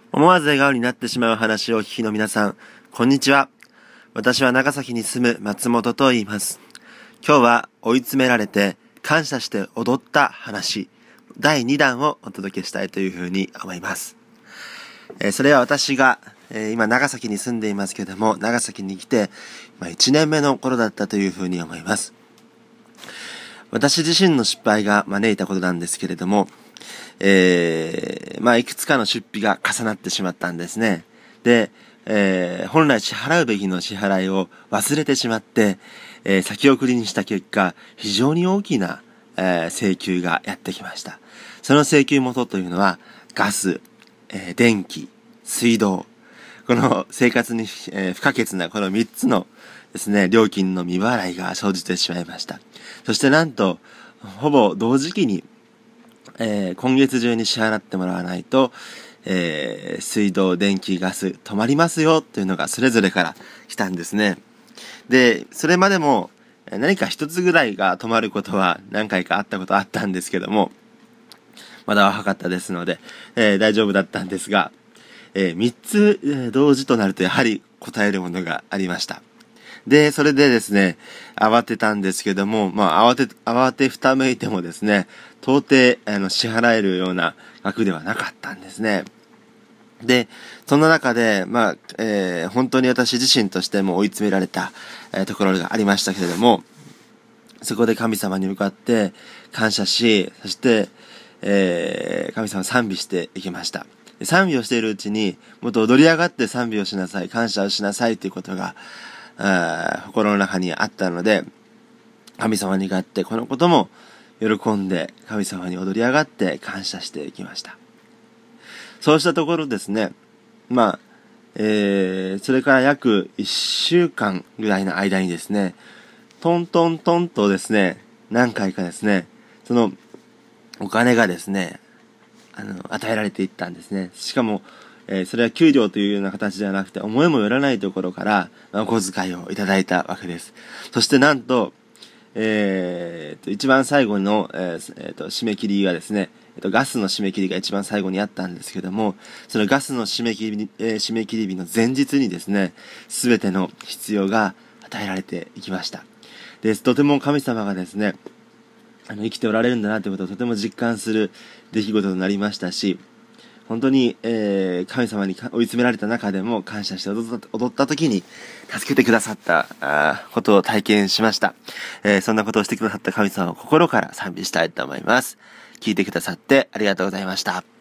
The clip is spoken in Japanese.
思わず笑顔になってしまう話をお聞きの皆さん、こんにちは。私は長崎に住む松本と言います。今日は追い詰められて感謝して踊った話、第2弾をお届けしたいというふうに思います。それは私が、今長崎に住んでいますけれども、長崎に来て、1年目の頃だったというふうに思います。私自身の失敗が招いたことなんですけれども、いくつかの出費が重なってしまったんですね。で、本来支払うべきの支払いを忘れてしまって、先送りにした結果、非常に大きな、請求がやってきました。その請求元というのは、ガス、電気、水道、この生活に、不可欠なこの3つのですね、料金の未払いが生じてしまいました。そしてなんと、ほぼ同時期に、今月中に支払ってもらわないと、水道、電気、ガス止まりますよというのがそれぞれから来たんですね。で、それまでも何か一つぐらいが止まることは何回かあったことあったんですけども、まだ若かったですので、大丈夫だったんですが、3つ、同時となるとやはり答えるものがありました。で、それでですね、慌てたんですけども、慌てふためいてもですね、到底、支払えるような額ではなかったんですね。で、そんな中で、本当に私自身としても追い詰められた、ところがありましたけれども、そこで神様に向かって感謝し、そして、神様を賛美していきました。賛美をしているうちに、もっと踊り上がって賛美をしなさい、感謝をしなさいということが、心の中にあったので、神様に向かってこのことも喜んで神様に踊り上がって感謝していきました。そうしたところですね、それから約1週間ぐらいの間にですね、トントントンとですね、何回かですね、そのお金がですね、与えられていったんですね。しかも、それは給料というような形ではなくて、思いもよらないところから、お小遣いをいただいたわけです。そしてなんと、一番最後の、締め切りがですね、ガスの締め切りが一番最後にあったんですけども、そのガスの締め切り日の前日にですね、すべての必要が与えられていきました。で、とても神様がですね、生きておられるんだなということをとても実感する出来事となりましたし、本当に、神様に追い詰められた中でも感謝して踊った時に助けてくださったことを体験しました。そんなことをしてくださった神様を心から賛美したいと思います。聞いてくださってありがとうございました。